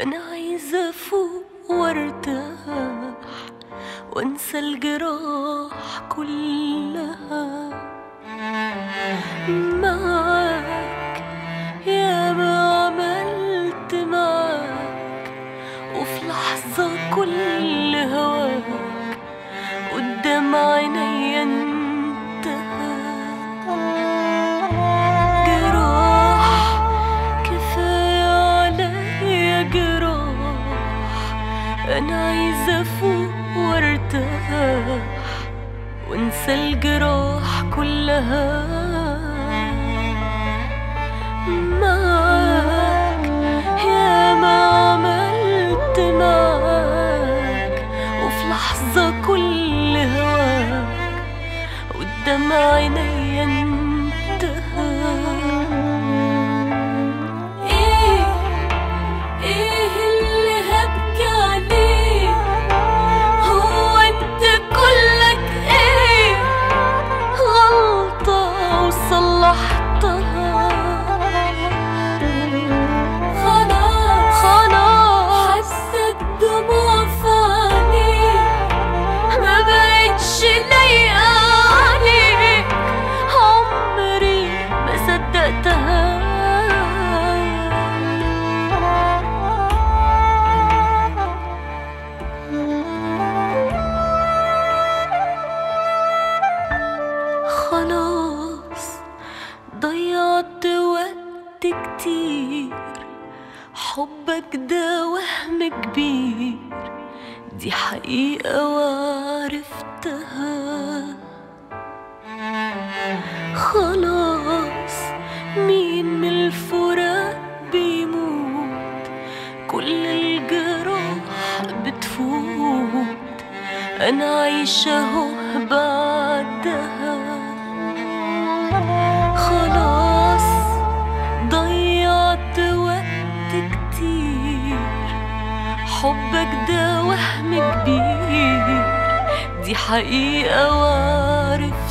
أنا عايزة أفوق وارتاح وانسى الجراح كلها معاك. يا ما عملت معاك وفي لحظة كل هواك قدام عينيا انتهى. جراح كفاية عليا جراح، أنا عايزة أفوق وارتاح وانسى الجراح كلها معاك. يا ما عملت معاك وفي لحظة كل هواك قدام عينيا انتهى. ايه اللي هبكي عليه؟ هو انت كلك ايه؟ غلطة وصلحتها خلاص حسيت دموع في عيني ما بقتش لايقة عليك، عمري ما صدقتها. خلاص ضيعت وقت كتير، حبك ده وهم كبير، دي حقيقة وعرفتها. خلاص مين من الفراق بيموت، كل الجراح بتفوت، أنا عايشة اهو بعدها. خلاص ضيعت وقت كتير، حبك ده وهم كبير، دي حقيقة وعرفتها.